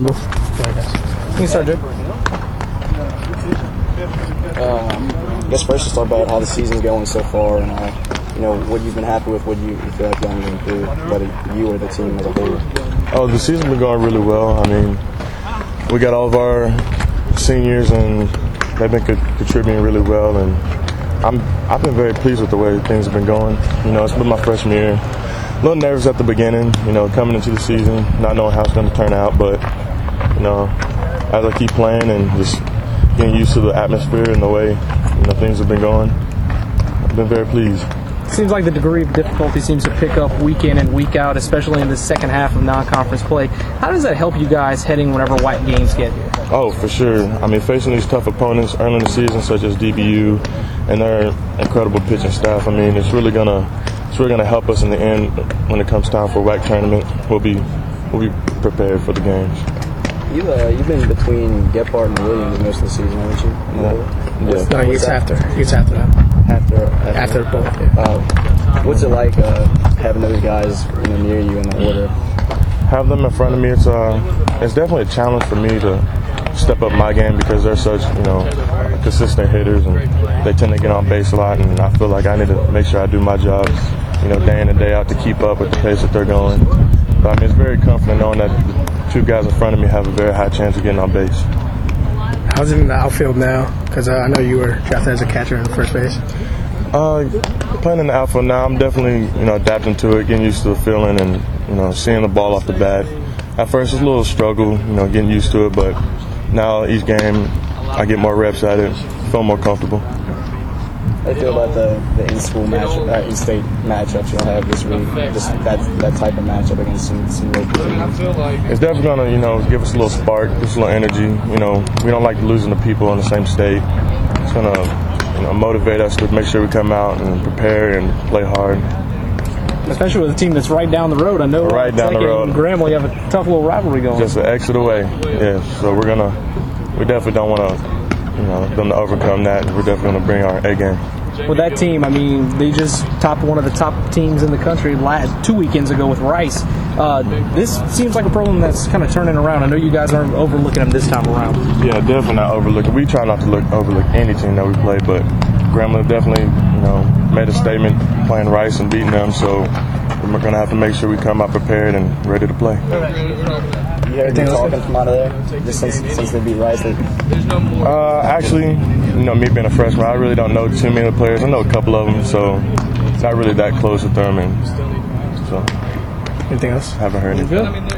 You can start, Jay. I guess first just talk about how the season's going so far and what you've been happy with, what you feel like you want to improve, whether you or the team as a whole. Oh, the season's been going really well. I mean, we got all of our seniors and they've been contributing really well, and I've been very pleased with the way things have been going. It's been my freshman year. A little nervous at the beginning, coming into the season, not knowing how it's going to turn out, but as I keep playing and just getting used to the atmosphere and the way things have been going, I've been very pleased. Seems like the degree of difficulty seems to pick up week in and week out, especially in the second half of non-conference play. How does that help you guys heading whenever White games get here? Oh, for sure. I mean, facing these tough opponents early in the season, such as DBU, and their incredible pitching staff, I mean, it's really gonna help us in the end when it comes time for WAC tournament. We'll be prepared for the games. You've been between Gephardt and Williams most of the season, haven't you? Yeah. No, it's after that. After both. Yeah. What's it like having those guys near you in the order? Have them in front of me. It's definitely a challenge for me to step up my game because they're such consistent hitters and they tend to get on base a lot, and I feel like I need to make sure I do my job day in and day out to keep up with the pace that they're going. But I mean, it's very comforting knowing that the two guys in front of me have a very high chance of getting on base. How's it in the outfield now? Because I know you were drafted as a catcher in first base. Playing in the outfield now, I'm definitely adapting to it, getting used to the feeling, and seeing the ball off the bat. At first, it's a little struggle, getting used to it, but now each game I get more reps at it, feel more comfortable. How do you feel about the in-school matchup, in-state matchups you'll have this week? Just that type of matchup against some local teams. It's definitely gonna give us a little spark, just a little energy. We don't like losing to people in the same state. It's gonna motivate us to make sure we come out and prepare and play hard. Especially with a team that's right down the road. I know right down the road. Grambling, you have a tough little rivalry going. Just an exit away. Yeah. So we definitely don't want them to overcome that. We're definitely going to bring our A game. With that team, I mean, they just topped one of the top teams in the country 2 weekends ago with Rice. This seems like a program that's kind of turning around. I know you guys aren't overlooking them this time around. Yeah, definitely not overlooking. We try not to overlook any team that we play, but Grambling definitely, made a statement playing Rice and beating them. So we're going to have to make sure we come out prepared and ready to play. You heard them talking from out of there, just since they beat Rice? Actually, me being a freshman, I really don't know too many of the players. I know a couple of them, so not really that close with them. And so, anything else? Haven't heard anything.